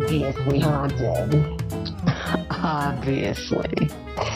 obviously haunted. Obviously.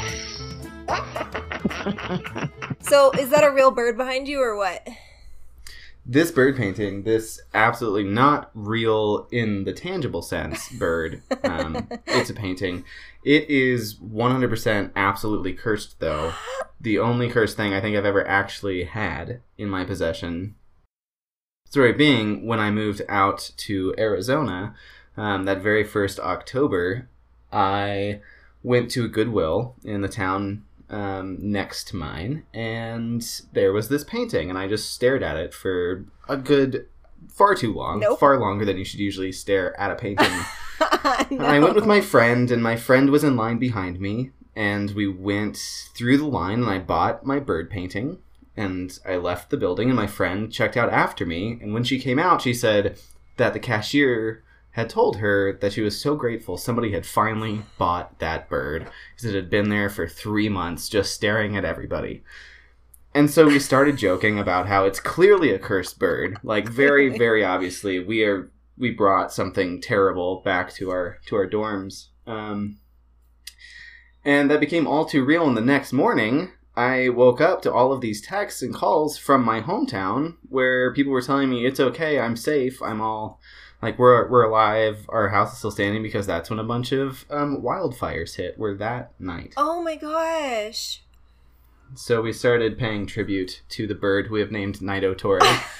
So, is that a real bird behind you or what? This bird painting, this absolutely not real in the tangible sense bird, it's a painting. It is 100% absolutely cursed, though. The only cursed thing I think I've ever actually had in my possession. Story being, when I moved out to Arizona, that very first October, I went to a Goodwill in the town next to mine, and there was this painting, and I just stared at it for a good, far too long, far longer than you should usually stare at a painting. No. I went with my friend, and my friend was in line behind me, and we went through the line, and I bought my bird painting, and I left the building, and my friend checked out after me, and when she came out, she said that the cashier had told her that she was so grateful somebody had finally bought that bird, because it had been there for 3 months just staring at everybody. And so we started joking about how it's clearly a cursed bird. Like, very, very obviously, we brought something terrible back to our dorms. And that became all too real, and the next morning, I woke up to all of these texts and calls from my hometown, where people were telling me, it's okay, I'm safe, I'm all... Like, we're alive, our house is still standing, because that's when a bunch of wildfires hit, were that night. Oh my gosh. So we started paying tribute to the bird we have named Nido Tori.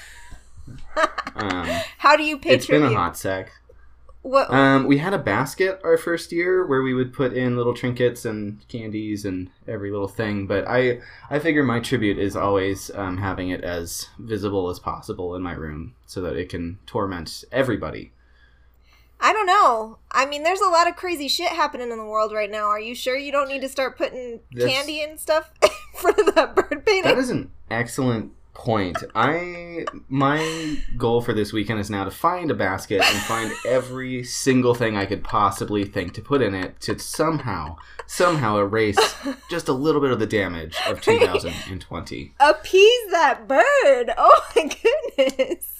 How do you pay it's tribute? Been a hot sec. What? We had a basket our first year where we would put in little trinkets and candies and every little thing, but I figure my tribute is always having it as visible as possible in my room so that it can torment everybody. I don't know. I mean, there's a lot of crazy shit happening in the world right now. Are you sure you don't need to start putting candy and stuff in front of that bird painting? That is an excellent point. My goal for this weekend is now to find a basket and find every single thing I could possibly think to put in it to somehow erase just a little bit of the damage of 2020. Appease that bird. Oh my goodness.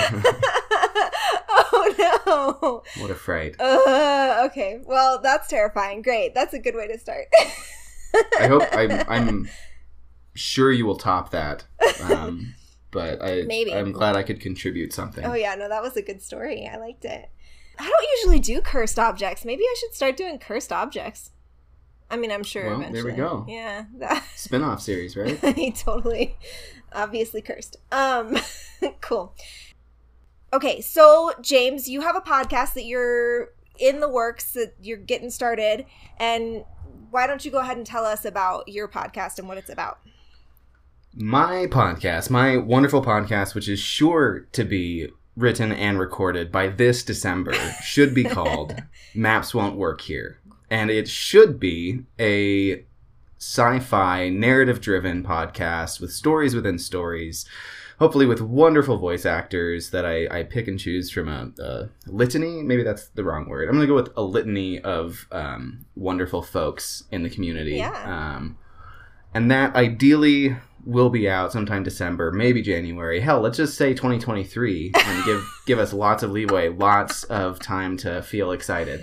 Oh no. What a fright. Okay. Well, that's terrifying. Great. That's a good way to start. I hope I'm sure you will top that. But Maybe. I'm glad I could contribute something. Oh yeah, no, that was a good story. I liked it. I don't usually do cursed objects. Maybe I should start doing cursed objects. I mean, I'm sure well, eventually. There we go. Yeah. Spin-off series, right? Totally. Obviously cursed. Cool. Okay, so James, you have a podcast that you're in the works, that you're getting started, and why don't you go ahead and tell us about your podcast and what it's about? My podcast, my wonderful podcast, which is sure to be written and recorded by this December, should be called Maps Won't Work Here. And it should be a sci-fi, narrative-driven podcast with stories within stories, hopefully with wonderful voice actors that I pick and choose from a litany. Maybe that's the wrong word. I'm going to go with a litany of wonderful folks in the community. Yeah. And that ideally will be out sometime December, maybe January. Hell, let's just say 2023 and give us lots of leeway, lots of time to feel excited.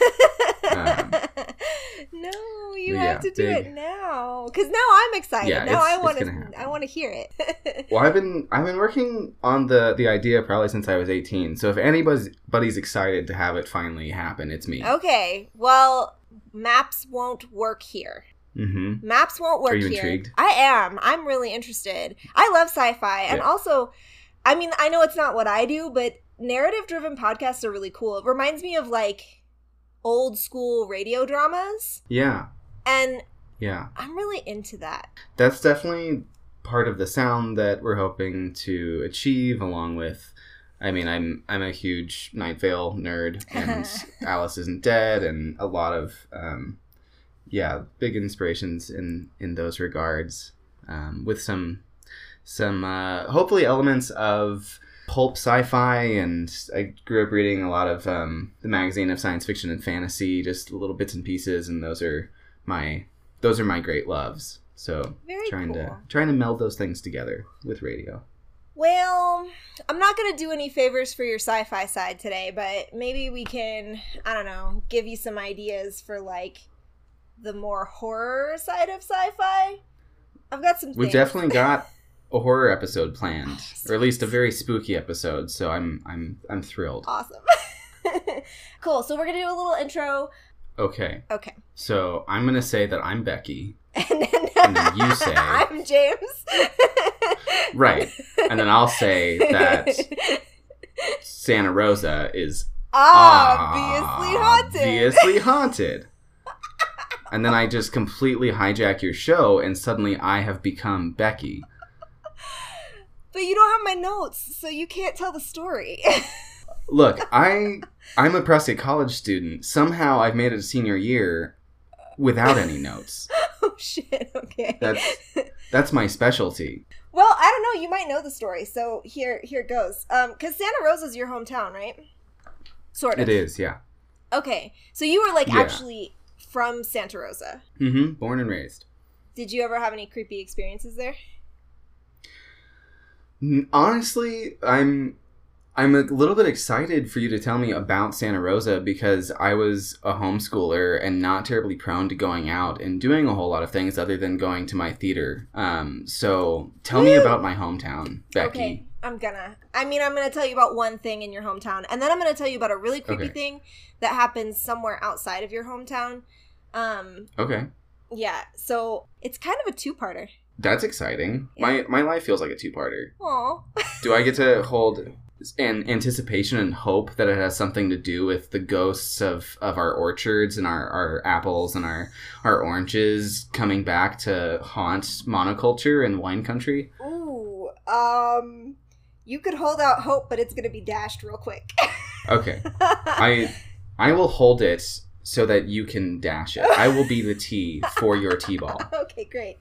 No, you have to do it now. Because now I'm excited. Yeah, now I want to hear it. Well, I've been working on the idea probably since I was 18. So if anybody's excited to have it finally happen, it's me. Okay. Well, Maps Won't Work Here. Mm-hmm. Maps Won't Work Here. Are you intrigued? I am. I'm really interested. I love sci-fi. And also, I mean, I know it's not what I do, but narrative-driven podcasts are really cool. It reminds me of, like, old school radio dramas. Yeah. And yeah, I'm really into that. That's definitely part of the sound that we're hoping to achieve, along with, I mean, I'm a huge Night Vale nerd, and Alice Isn't Dead, and a lot of big inspirations in those regards, with some hopefully elements of pulp sci-fi, and I grew up reading a lot of the magazine of science fiction and fantasy, just little bits and pieces, and those are my great loves. So trying to meld those things together with radio. Well, I'm not going to do any favors for your sci-fi side today, but maybe we can, I don't know, give you some ideas for, like, the more horror side of sci-fi. I've got some things. We've definitely got a horror episode planned, or at least a very spooky episode, so I'm thrilled. Awesome. Cool, so we're going to do a little intro. Okay. Okay. So I'm going to say that I'm Becky, And then you say... I'm James. Right. And then I'll say that Santa Rosa is obviously haunted. Obviously haunted. And then I just completely hijack your show, and suddenly I have become Becky. But you don't have my notes, so you can't tell the story. Look, I'm a Prescott College student. Somehow I've made it to senior year without any notes. Oh, shit. Okay. That's my specialty. Well, I don't know. You might know the story, so here it goes. Because Santa Rosa's your hometown, right? Sort of. It is, yeah. Okay. So you were, like, Yeah. actually from Santa Rosa. Mm-hmm. Born and raised. Did you ever have any creepy experiences there? Honestly, I'm a little bit excited for you to tell me about Santa Rosa because I was a homeschooler and not terribly prone to going out and doing a whole lot of things other than going to my theater. So tell me about my hometown, Becky. Okay, I'm gonna tell you about one thing in your hometown, and then I'm gonna tell you about a really creepy thing that happens somewhere outside of your hometown. Okay. Yeah, so it's kind of a two-parter. That's exciting. Yeah. My life feels like a two-parter. Aw. Do I get to hold an anticipation and hope that it has something to do with the ghosts of our orchards and our apples and our oranges coming back to haunt monoculture and wine country? Ooh, you could hold out hope, but it's gonna be dashed real quick. Okay. I will hold it so that you can dash it. I will be the tee for your tee-ball. Okay, great.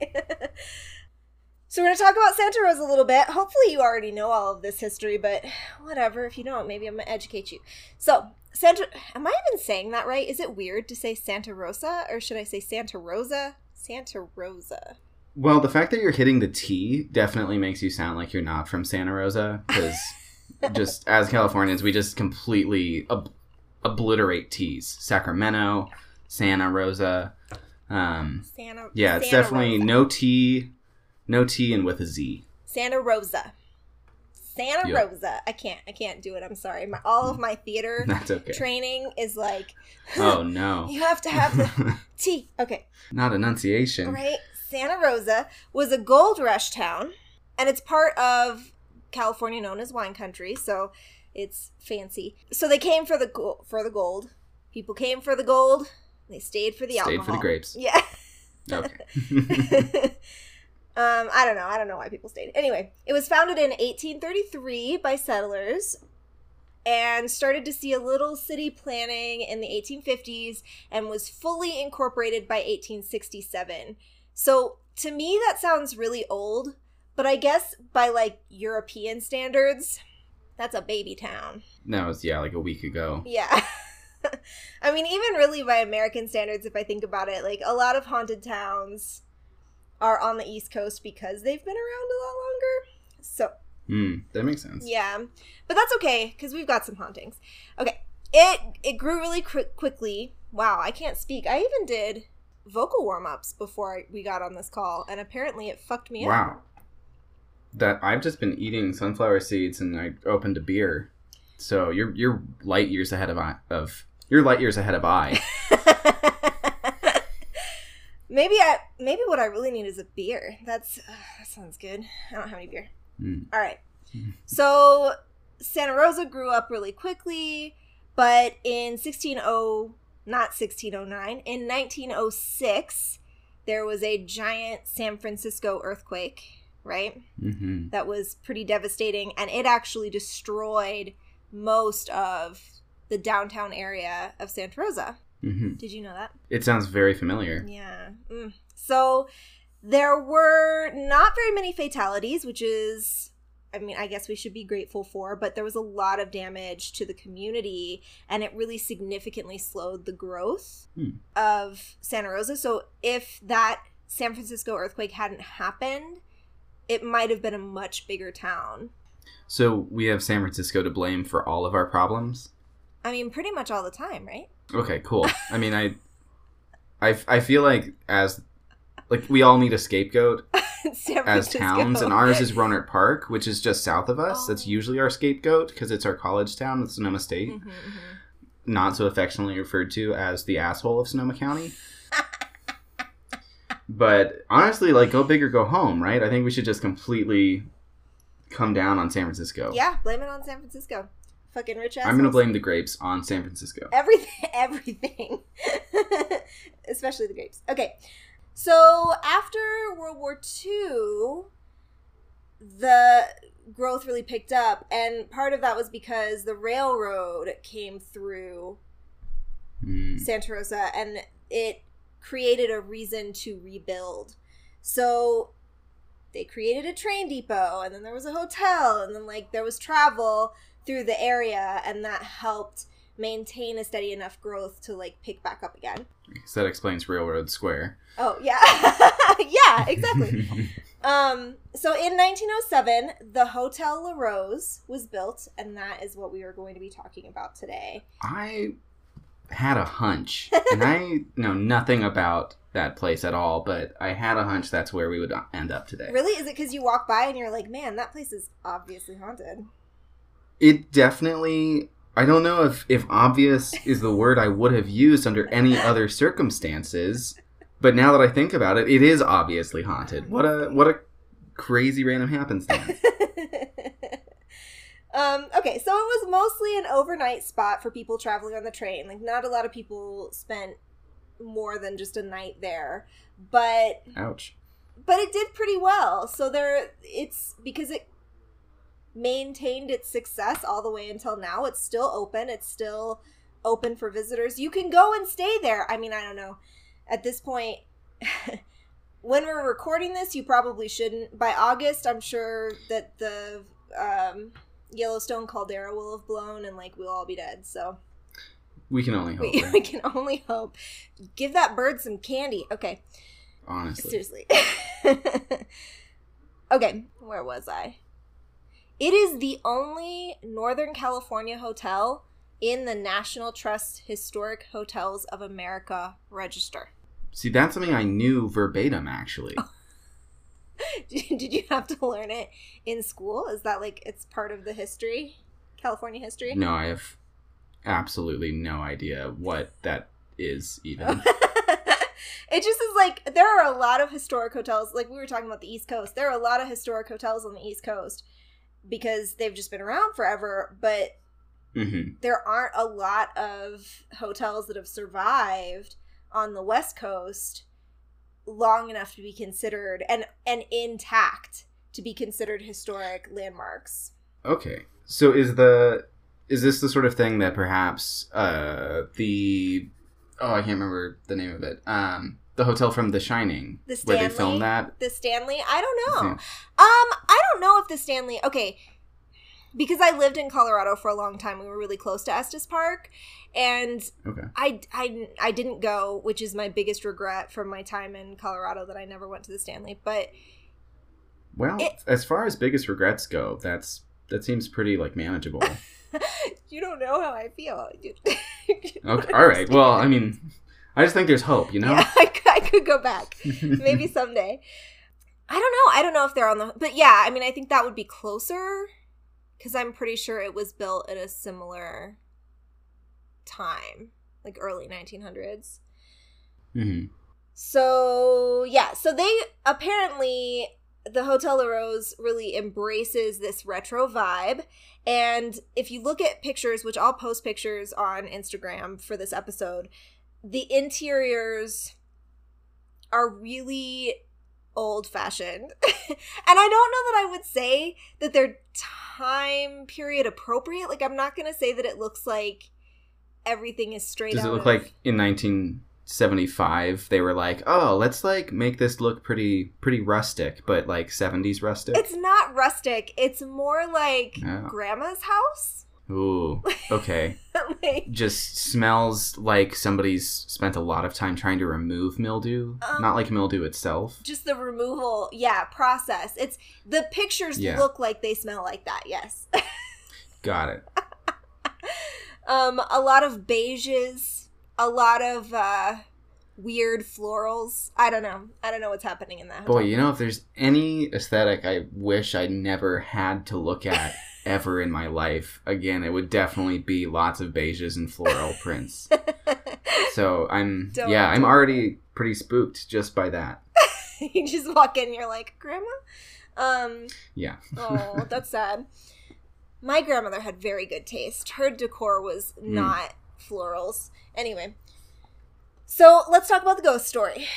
So we're going to talk about Santa Rosa a little bit. Hopefully you already know all of this history, but whatever. If you don't, maybe I'm going to educate you. So, am I even saying that right? Is it weird to say Santa Rosa, or should I say Santa Rosa? Santa Rosa. Well, the fact that you're hitting the T definitely makes you sound like you're not from Santa Rosa, because just as Californians, we just completely obliterate T's. Sacramento, Santa Rosa. Yeah, it's Santa definitely Rosa. no T and with a Z. Santa Rosa. Santa Yep. Rosa. I can't do it. I'm sorry. All of my theater That's okay. training is like, Oh, no. you have to have the T. Okay. Not enunciation. Right. Santa Rosa was a gold rush town, and it's part of California known as wine country, so it's fancy. So they came for the gold. People came for the gold. They stayed for the alcohol. Stayed for the grapes. Yeah. Okay. I don't know why people stayed. Anyway, it was founded in 1833 by settlers and started to see a little city planning in the 1850s and was fully incorporated by 1867. So to me, that sounds really old, but I guess by like European standards, that's a baby town. That was, like a week ago. Yeah. I mean, even really by American standards, if I think about it, like a lot of haunted towns are on the East Coast because they've been around a lot longer. So That makes sense. yeah, but that's okay because we've got some hauntings. Okay, it grew really quickly. Wow, I can't speak. I even did vocal warm-ups before we got on this call, and apparently it fucked me up. Wow. That I've just been eating sunflower seeds and I opened a beer. So you're light years ahead of I. Maybe what I really need is a beer. That sounds good. I don't have any beer. All right. So Santa Rosa grew up really quickly, but in 1906, there was a giant San Francisco earthquake, right? Mm-hmm. That was pretty devastating, and it actually destroyed most of the downtown area of Santa Rosa. Mm-hmm. Did you know that? It sounds very familiar. Yeah. So there were not very many fatalities, which is, I mean, I guess we should be grateful for, but there was a lot of damage to the community, and it really significantly slowed the growth of Santa Rosa. So if that San Francisco earthquake hadn't happened, it might have been a much bigger town. So we have San Francisco to blame for all of our problems? I mean, pretty much all the time, right? Okay, cool. I mean, I feel like we all need a scapegoat as towns, and ours is Rohnert Park, which is just south of us. That's usually our scapegoat because it's our college town, it's Sonoma State. Not so affectionately referred to as the asshole of Sonoma County. But honestly, like, go big or go home, right? I think we should just completely come down on San Francisco. Yeah, blame it on San Francisco. Fucking rich assholes. I'm going to blame the grapes on San Francisco. Everything. Especially the grapes. Okay. So after World War II, the growth really picked up, and part of that was because the railroad came through Santa Rosa, and it created a reason to rebuild. So they created a train depot, and then there was a hotel, and then like there was travel through the area, and that helped maintain a steady enough growth to like pick back up again. So that explains Railroad Square. Oh yeah. Yeah, exactly. So in 1907 the Hotel La Rose was built, and that is what we are going to be talking about today. I had a hunch, and I know nothing about that place at all, but I had a hunch that's where we would end up today. Really? Is it because you walk by and you're like, man, that place is obviously haunted? It definitely, I don't know if obvious is the word I would have used under any other circumstances, but now that I think about it, it is obviously haunted. What a crazy random happenstance. Okay, so it was mostly an overnight spot for people traveling on the train. Like, not a lot of people spent more than just a night there, but ouch. But it did pretty well. So it's because it maintained its success all the way until now. It's still open. It's still open for visitors. You can go and stay there. I mean, I don't know. At this point, when we're recording this, you probably shouldn't. By August, I'm sure that the Yellowstone caldera will have blown, and like we'll all be dead. So we can only hope. We can only hope. Give that bird some candy. Okay. Honestly. Seriously. Okay, where was I? It is the only Northern California hotel in the National Trust Historic Hotels of America register. See, that's something I knew verbatim, actually. Did you have to learn it in school? Is that like it's part of the history? California history? No, I have absolutely no idea what that is even. It just is like, there are a lot of historic hotels. Like we were talking about the East Coast. There are a lot of historic hotels on the East Coast because they've just been around forever. But there aren't a lot of hotels that have survived on the West Coast long enough to be considered and intact to be considered historic landmarks. Okay. So is this the sort of thing that perhaps I can't remember the name of it. The hotel from The Shining, where they filmed that. The Stanley? I don't know. I don't know if the Stanley. Okay, because I lived in Colorado for a long time. We were really close to Estes Park, and I didn't go, which is my biggest regret from my time in Colorado that I never went to the Stanley. But as far as biggest regrets go, that seems pretty like manageable. You don't know how I feel. Okay, all right. Well, I mean, I just think there's hope, you know? Yeah, I could go back. Maybe someday. I don't know if they're on the... But yeah, I mean, I think that would be closer because I'm pretty sure it was built at a similar time, like early 1900s. Mm-hmm. So, yeah. So they apparently... The Hotel La Rose really embraces this retro vibe. And if you look at pictures, which I'll post pictures on Instagram for this episode, the interiors are really old-fashioned. And I don't know that I would say that they're time period appropriate. Like, I'm not going to say that it looks like everything is straight out. Does it look like in 1975 they were like, oh, let's like make this look pretty rustic, but like 70s rustic? It's not rustic. It's more like grandma's house. Ooh, okay. Like, Just smells like somebody's spent a lot of time trying to remove mildew. Not like mildew itself. just the removal, process. It's the pictures look like they smell like that, yes. Got it. A lot of beiges, a lot of weird florals. I don't know what's happening in that hotel. Boy, you know, if there's any aesthetic I wish I never had to look at ever in my life, again, it would definitely be lots of beiges and floral prints. So I'm already pretty spooked just by that. You just walk in and you're like, Grandma? Yeah. Oh, that's sad. My grandmother had very good taste. Her decor was not florals. Anyway, so let's talk about the ghost story.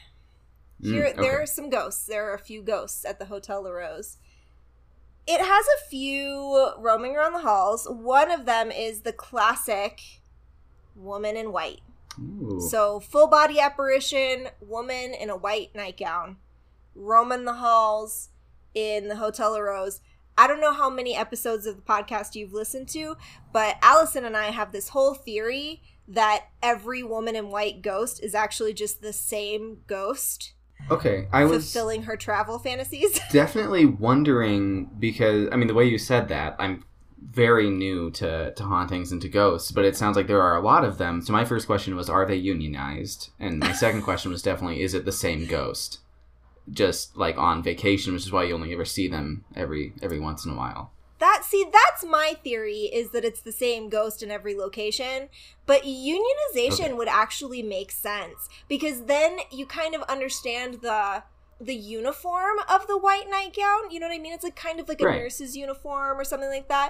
There are some ghosts. There are a few ghosts at the Hotel La Rose. It has a few roaming around the halls. One of them is the classic woman in white. Ooh. So full body apparition, woman in a white nightgown, roaming the halls in the Hotel La Rose. I don't know how many episodes of the podcast you've listened to, but Allison and I have this whole theory that every woman in white ghost is actually just the same ghost. Okay, I was fulfilling her travel fantasies. definitely wondering, because, I mean, the way you said that, I'm very new to hauntings and to ghosts, but it sounds like there are a lot of them. So my first question was, are they unionized? And my second question was definitely, is it the same ghost? Just like on vacation, which is why you only ever see them every once in a while. That's my theory, is that it's the same ghost in every location, but unionization would actually make sense, because then you kind of understand the uniform of the white nightgown. You know what I mean? It's like kind of like a nurse's uniform or something like that.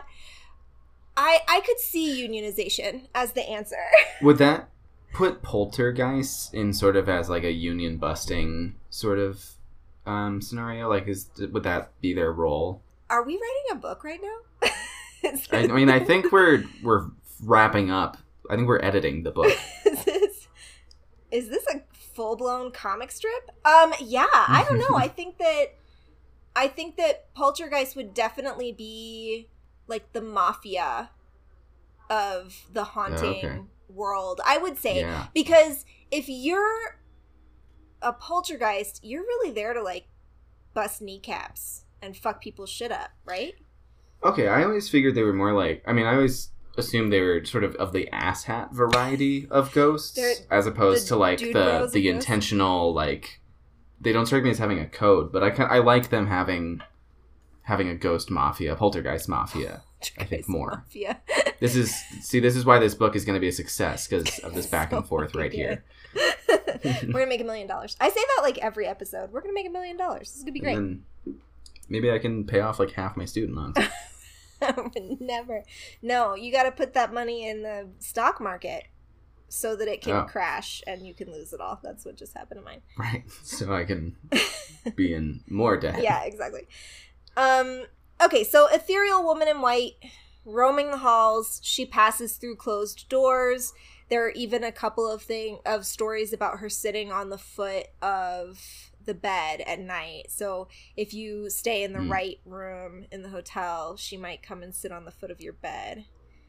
I could see unionization as the answer. Would that put poltergeists in sort of as like a union busting sort of scenario? Like, would that be their role? Are we writing a book right now? I mean, I think we're wrapping up. I think we're editing the book. Is this a full-blown comic strip? Yeah, I don't know. I think that Poltergeist would definitely be like the mafia of the haunting world, I would say. Because if you're a poltergeist, you're really there to like bust kneecaps and fuck people's shit up, right? Okay, I always figured they were more like, I mean, I always assumed they were sort of the asshat variety of ghosts, as opposed to like the intentional, like, they don't strike me as having a code, but I like them having a ghost mafia, poltergeist mafia. I think more. Mafia. This is why this book is going to be a success, because of this back and forth right here. We're gonna make $1 million. I say that like every episode. We're gonna make $1 million. This is gonna be great. And then maybe I can pay off like half my student loans. Never. No, you got to put that money in the stock market so that it can crash and you can lose it all. That's what just happened to mine. Right. So I can be in more debt. Yeah, exactly. Okay, so ethereal woman in white roaming the halls. She passes through closed doors. There are even a couple of stories about her sitting on the foot of the bed at night. So if you stay in the right room in the hotel, she might come and sit on the foot of your bed.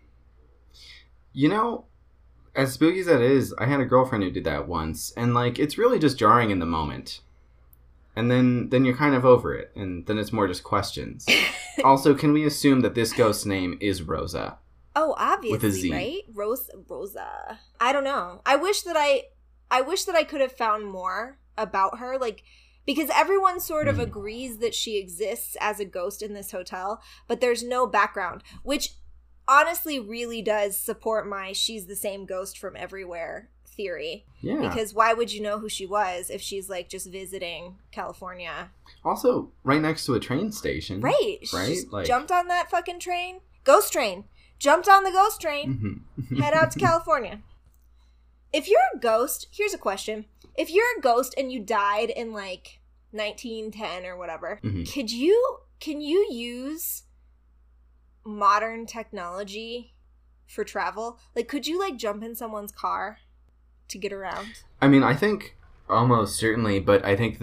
You know, as spooky as that is, I had a girlfriend who did that once, and like, it's really just jarring in the moment. And then you're kind of over it, and then it's more just questions. Also, can we assume that this ghost's name is Rosa? Oh, obviously, with a Z. Right? Rosa. I don't know. I wish that I could have found more about her, like, because everyone sort of agrees that she exists as a ghost in this hotel, but there's no background, which honestly really does support my she's the same ghost from everywhere theory. Yeah. Because why would you know who she was if she's like just visiting California? Also, right next to a train station. Right. She just jumped on that fucking train. Ghost train. Jumped on the ghost train. Head out to California. If you're a ghost, here's a question. If you're a ghost and you died in like 1910 or whatever, can you use modern technology for travel? Like, could you like jump in someone's car to get around? I mean, I think almost certainly, but I think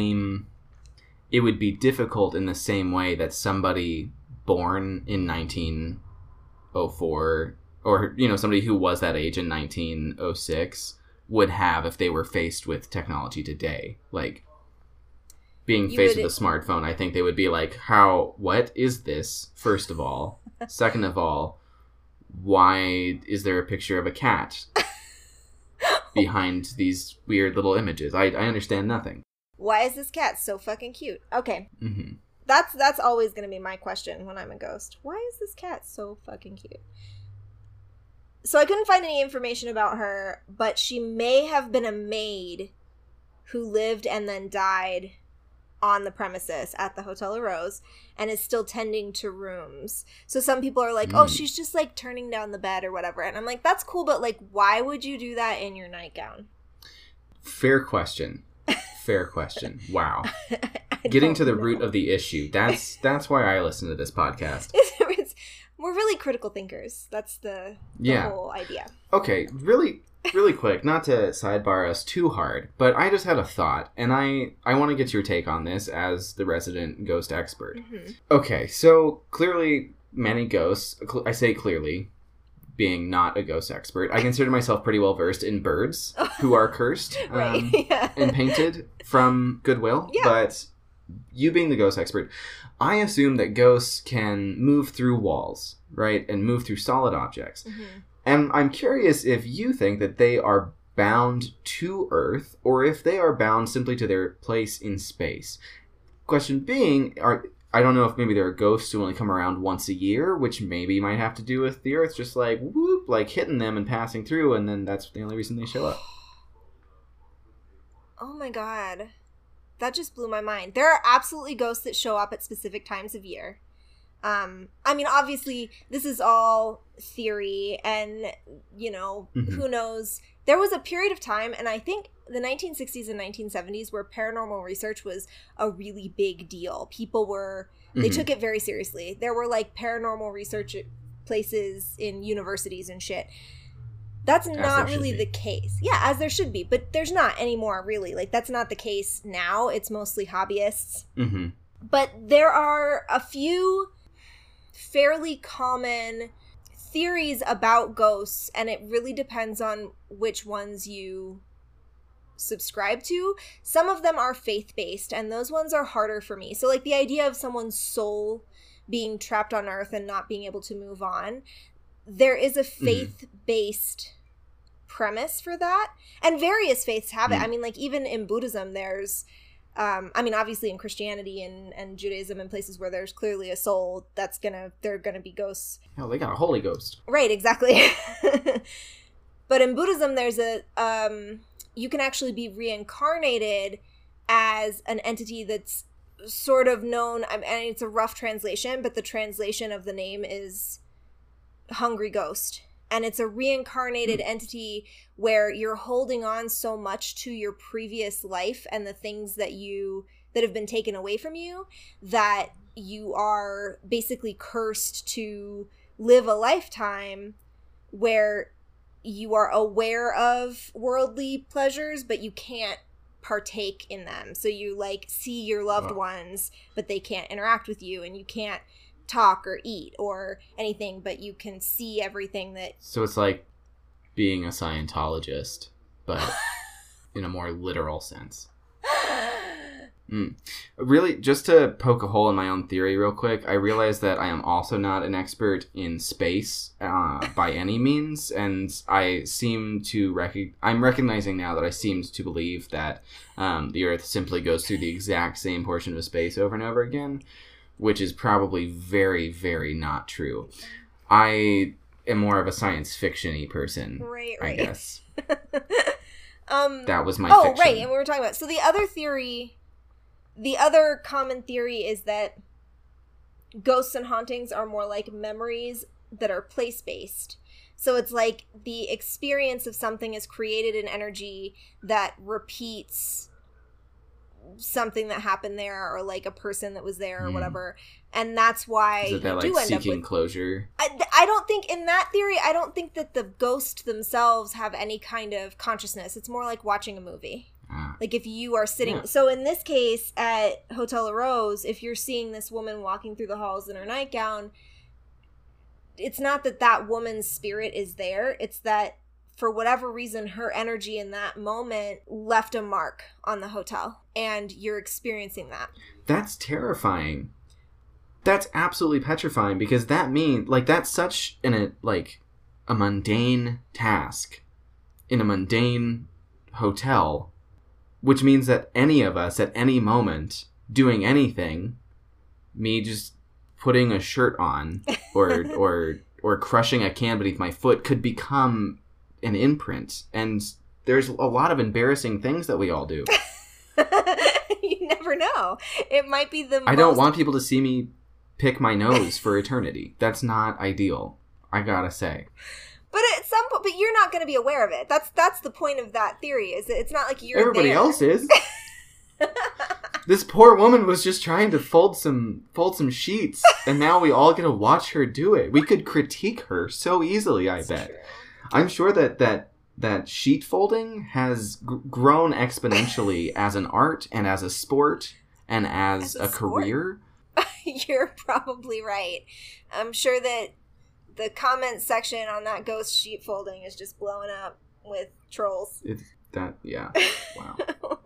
it would be difficult in the same way that somebody born in 19 1904, or, you know, somebody who was that age in 1906 would have if they were faced with technology today. Like, being faced with a smartphone, I think they would be like, what is this, first of all? Second of all, why is there a picture of a cat behind these weird little images? I understand nothing. Why is this cat so fucking cute? Okay. Mm-hmm. That's always going to be my question when I'm a ghost. Why is this cat so fucking cute? So I couldn't find any information about her, but she may have been a maid who lived and then died on the premises at the Hotel La Rose and is still tending to rooms. So some people are like, oh, she's just like turning down the bed or whatever. And I'm like, that's cool, but like, why would you do that in your nightgown? Fair question. Fair question. Wow. Getting to the root of the issue. That's why I listen to this podcast. We're really critical thinkers. That's the whole idea. Okay, really quick, not to sidebar us too hard, but I just had a thought, and I want to get your take on this as the resident ghost expert. Mm-hmm. Okay, so clearly many ghosts, I say clearly, being not a ghost expert, I consider myself pretty well versed in birds who are cursed and painted from Goodwill. Yeah. But you being the ghost expert, I assume that ghosts can move through walls, right? And move through solid objects. Mm-hmm. And I'm curious if you think that they are bound to Earth or if they are bound simply to their place in space. Question being, I don't know if maybe there are ghosts who only come around once a year, which maybe might have to do with the Earth just like, whoop, like hitting them and passing through, and then that's the only reason they show up. Oh my god. That just blew my mind. There are absolutely ghosts that show up at specific times of year. I mean, obviously, this is all theory, and, you know, who knows. There was a period of time, and I think the 1960s and 1970s, where paranormal research was a really big deal. People were, they took it very seriously. There were, like, paranormal research places in universities and shit. That's not really the case. Yeah, as there should be, but there's not anymore, really. Like, that's not the case now. It's mostly hobbyists. Mm-hmm. But there are a few fairly common theories about ghosts, and it really depends on which ones you subscribe to. Some of them are faith-based, and those ones are harder for me. So, like, the idea of someone's soul being trapped on Earth and not being able to move on, there is a faith-based premise for that, and various faiths have it. I mean, like, even in Buddhism, there's I mean, obviously in Christianity and Judaism and places where there's clearly a soul, they're gonna be ghosts. Hell, they got a Holy Ghost. Right, exactly. But in Buddhism, there's you can actually be reincarnated as an entity that's sort of known, and it's a rough translation, but the translation of the name is Hungry Ghost. And it's a reincarnated entity where you're holding on so much to your previous life and the things that have been taken away from you that you are basically cursed to live a lifetime where you are aware of worldly pleasures, but you can't partake in them. So you, like, see your loved ones, but they can't interact with you, and you can't talk or eat or anything, but you can see everything that... So it's like being a Scientologist, but in a more literal sense. Really, just to poke a hole in my own theory real quick, I realize that I am also not an expert in space by any means, and I seem to I'm recognizing now that I seem to believe that the Earth simply goes through the exact same portion of space over and over again, which is probably very, very not true. I am more of a science fiction-y person, right. I guess. That was my fiction. Right, and we were talking about... So the other common theory is that ghosts and hauntings are more like memories that are place-based. So it's like the experience of something has created an energy that repeats something that happened there, or like a person that was there or whatever, and that's why is it that, like, seeking closure? I don't think in that theory, I don't think that the ghosts themselves have any kind of consciousness. It's more like watching a movie. Like if you are sitting, so in this case at Hotel La Rose, if you're seeing this woman walking through the halls in her nightgown, it's not that that woman's spirit is there. It's that for whatever reason, her energy in that moment left a mark on the hotel, and you're experiencing that. That's terrifying. That's absolutely petrifying, because that means, like, that's such a mundane task in a mundane hotel, which means that any of us at any moment doing anything, me just putting a shirt on or crushing a can beneath my foot, could become an imprint. And there's a lot of embarrassing things that we all do. You never know. It might be the I don't want people to see me pick my nose for eternity. That's not ideal, I gotta say. But at some point, but you're not going to be aware of it. That's the point of that theory. Is that it's not like you're Everybody there. else is. This poor woman was just trying to fold some sheets, and now we all get to watch her do it. We could critique her so easily, I bet. True. I'm sure that sheet folding has grown exponentially as an art and as a sport and as a career. You're probably right. I'm sure that the comment section on that ghost sheet folding is just blowing up with trolls. Yeah. Wow.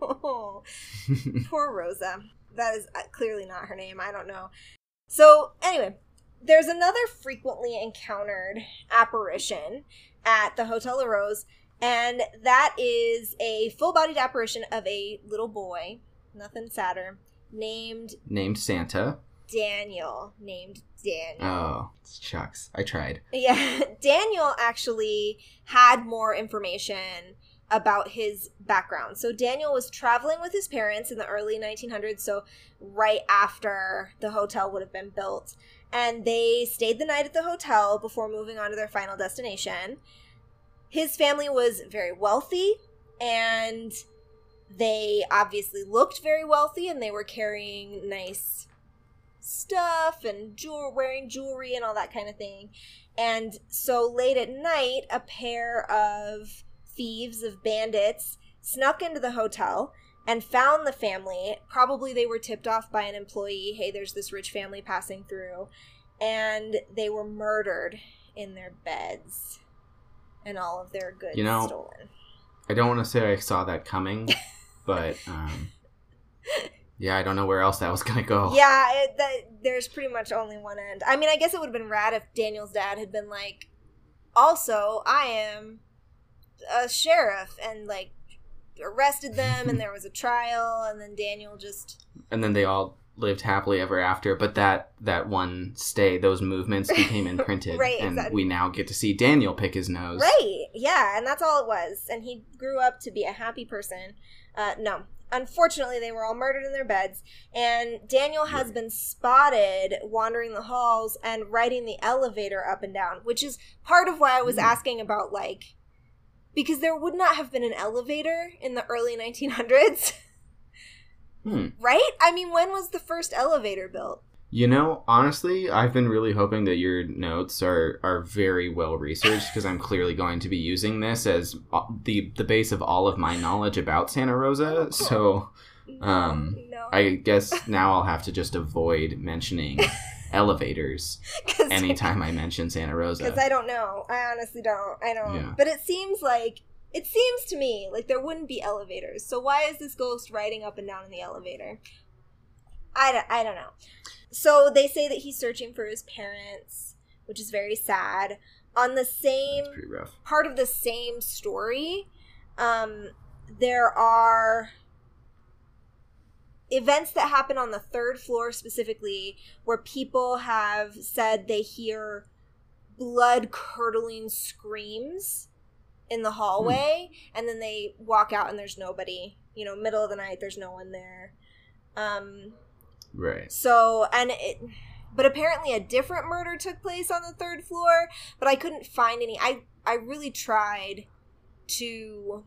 Poor Rosa. That is clearly not her name. I don't know. So, anyway, there's another frequently encountered apparition at the Hotel La Rose, and that is a full-bodied apparition of a little boy, nothing sadder, named Santa. Daniel. Oh, shucks. I tried. Yeah, Daniel actually had more information about his background. So Daniel was traveling with his parents in the early 1900s, so right after the hotel would have been built. And they stayed the night at the hotel before moving on to their final destination. His family was very wealthy, and they obviously looked very wealthy, and they were carrying nice stuff and wearing jewelry and all that kind of thing. And so late at night, a pair of bandits snuck into the hotel and found the family. Probably they were tipped off by an employee, hey, there's this rich family passing through, and they were murdered in their beds and all of their goods stolen. I don't want to say I saw that coming, but yeah, I don't know where else that was going to go. Yeah, there's pretty much only one end. I mean, I guess it would have been rad if Daniel's dad had been like, also, I am a sheriff, and like arrested them, and there was a trial, and then Daniel just... And then they all lived happily ever after, but that one stay, those movements became imprinted, right, and exactly. We now get to see Daniel pick his nose. Right, yeah, and that's all it was. And he grew up to be a happy person. No. Unfortunately, they were all murdered in their beds, and Daniel has been spotted wandering the halls and riding the elevator up and down, which is part of why I was asking about, like, because there would not have been an elevator in the early 1900s. Right? I mean, when was the first elevator built? You know, honestly, I've been really hoping that your notes are very well researched, because I'm clearly going to be using this as the base of all of my knowledge about Santa Rosa. So, No. I guess now I'll have to just avoid mentioning elevators anytime I mention Santa Rosa. Because I don't know. I honestly don't. I don't. Yeah. But it seems to me like there wouldn't be elevators. So why is this ghost riding up and down in the elevator? I don't know. So they say that he's searching for his parents, which is very sad. On the same pretty rough. Part of the same story, there are events that happen on the third floor specifically, where people have said they hear blood-curdling screams in the hallway, and then they walk out and there's nobody. Middle of the night, there's no one there. Right. So, but apparently a different murder took place on the third floor, but I couldn't find any. I really tried to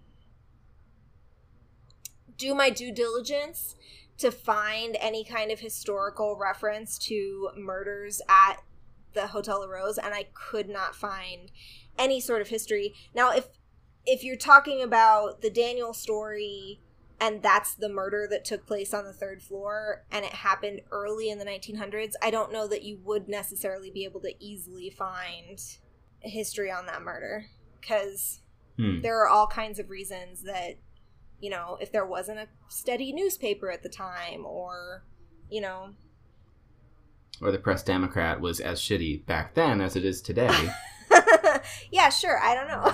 do my due diligence to find any kind of historical reference to murders at the Hotel La Rose, and I could not find any sort of history. Now, if you're talking about the Daniel story, and that's the murder that took place on the 3rd floor, and it happened early in the 1900s, I don't know that you would necessarily be able to easily find history on that murder, because there are all kinds of reasons that, you know, if there wasn't a steady newspaper at the time, or, you know... Or the Press Democrat was as shitty back then as it is today. Yeah, sure, I don't know.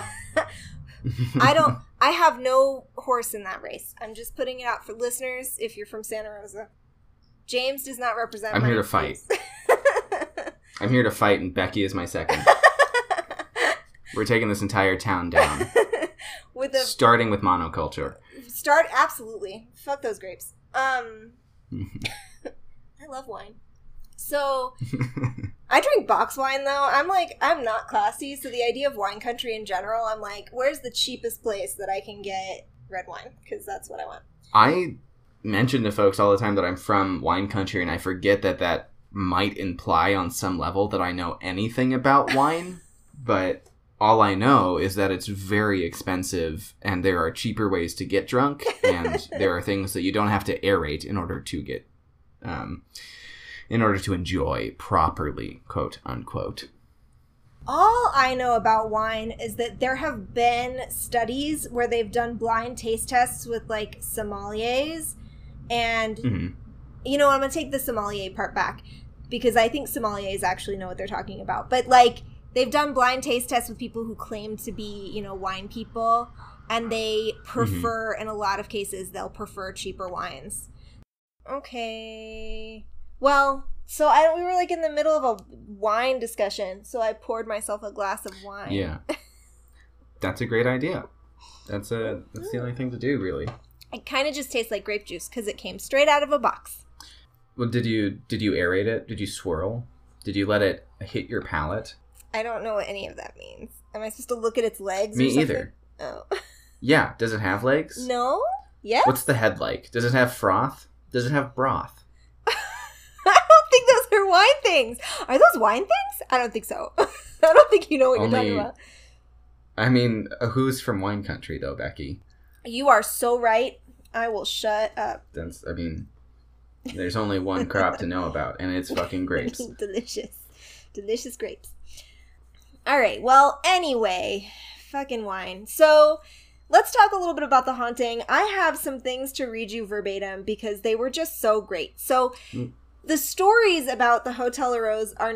I have no horse in that race. I'm just putting it out for listeners. If you're from Santa Rosa, James does not represent. I'm here to fight. I'm here to fight, and Becky is my second. We're taking this entire town down. Starting with monoculture. Absolutely. Fuck those grapes. I love wine. So, I drink box wine, though. I'm not classy, so the idea of wine country in general, I'm like, where's the cheapest place that I can get red wine? Because that's what I want. I mention to folks all the time that I'm from wine country, and I forget that might imply on some level that I know anything about wine, but all I know is that it's very expensive, and there are cheaper ways to get drunk, and there are things that you don't have to aerate in order to get... in order to enjoy properly, quote unquote. All I know about wine is that there have been studies where they've done blind taste tests with, like, sommeliers, and, you know, I'm going to take the sommelier part back, because I think sommeliers actually know what they're talking about. But, like, they've done blind taste tests with people who claim to be, you know, wine people, and they prefer, in a lot of cases, they'll prefer cheaper wines. Okay... Well, so we were, like, in the middle of a wine discussion, so I poured myself a glass of wine. Yeah. That's a great idea. That's the only thing to do, really. It kind of just tastes like grape juice, because it came straight out of a box. Well, did you aerate it? Did you swirl? Did you let it hit your palate? I don't know what any of that means. Am I supposed to look at its legs Me or something? either. Oh. Yeah. Does it have legs? No? Yes? What's the head like? Does it have froth? Does it have broth? I don't think those are wine things. Are those wine things? I don't think so. I don't think you know what you're talking about. I mean, who's from wine country, though, Becky? You are so right. I will shut up. There's only one crop to know about, and it's fucking grapes. Delicious. Delicious grapes. All right. Well, anyway, fucking wine. So... let's talk a little bit about the haunting. I have some things to read you verbatim because they were just so great. So the stories about the Hotel La Rose are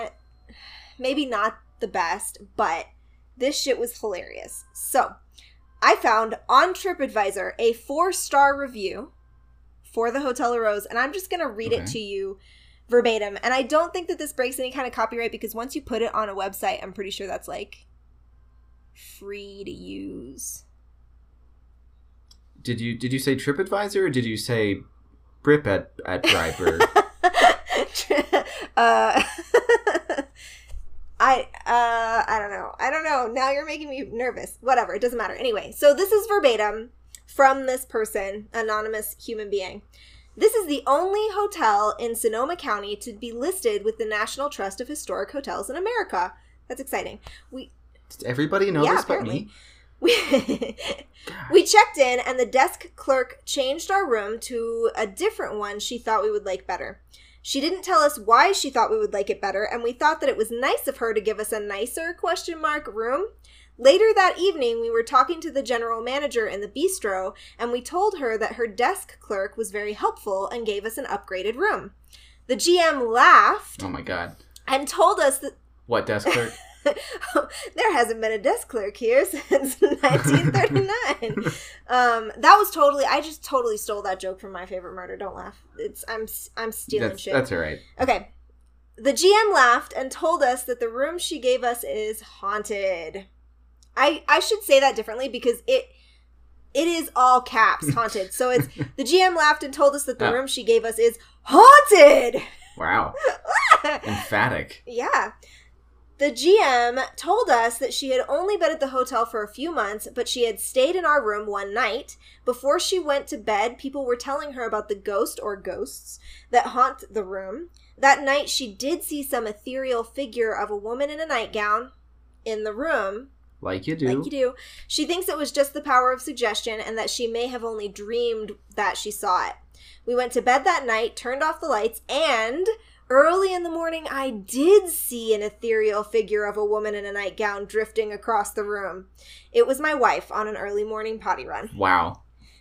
maybe not the best, but this shit was hilarious. So I found on TripAdvisor a 4-star review for the Hotel La Rose, and I'm just going to read it to you verbatim. And I don't think that this breaks any kind of copyright, because once you put it on a website, I'm pretty sure that's, like, free to use. Did you say TripAdvisor, or did you say Brip at Dryberg? I don't know. Now you're making me nervous. Whatever, it doesn't matter. Anyway, so this is verbatim from this person, anonymous human being. This is the only hotel in Sonoma County to be listed with the National Trust of Historic Hotels in America. That's exciting. Does everybody know this but me? We checked in, and the desk clerk changed our room to a different one she thought we would like better. She didn't tell us why she thought we would like it better, and we thought that it was nice of her to give us a nicer room. Later that evening, we were talking to the general manager in the bistro, and we told her that her desk clerk was very helpful and gave us an upgraded room. The GM laughed. Oh my God. And told us that... What desk clerk? There hasn't been a desk clerk here since 1939. That was I just totally stole that joke from My Favorite Murder. Don't laugh. I'm stealing shit. That's all right. Okay. The GM laughed and told us that the room she gave us is haunted. I should say that differently, because it is all caps, haunted. So it's the GM laughed and told us that the room she gave us is haunted. Wow. Emphatic. Yeah. The GM told us that she had only been at the hotel for a few months, but she had stayed in our room one night. Before she went to bed, people were telling her about the ghost or ghosts that haunt the room. That night, she did see some ethereal figure of a woman in a nightgown in the room. Like you do. Like you do. She thinks it was just the power of suggestion and that she may have only dreamed that she saw it. We went to bed that night, turned off the lights, and early in the morning, I did see an ethereal figure of a woman in a nightgown drifting across the room. It was my wife on an early morning potty run. Wow.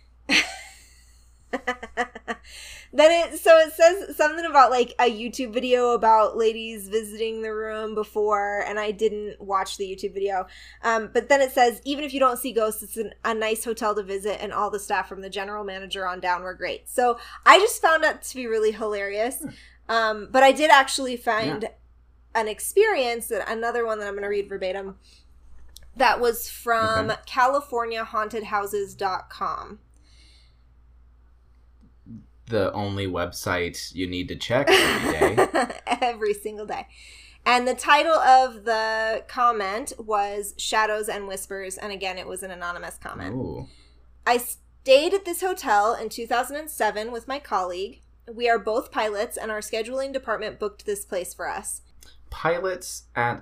So it says something about like a YouTube video about ladies visiting the room before, and I didn't watch the YouTube video. But then it says, even if you don't see ghosts, it's a nice hotel to visit, and all the staff from the general manager on down were great. So I just found that to be really hilarious. But I did actually find an experience, another one that I'm going to read verbatim, that was from CaliforniaHauntedHouses.com. The only website you need to check every day. Every single day. And the title of the comment was Shadows and Whispers. And again, it was an anonymous comment. Ooh. I stayed at this hotel in 2007 with my colleague. We are both pilots, and our scheduling department booked this place for us. Pilots at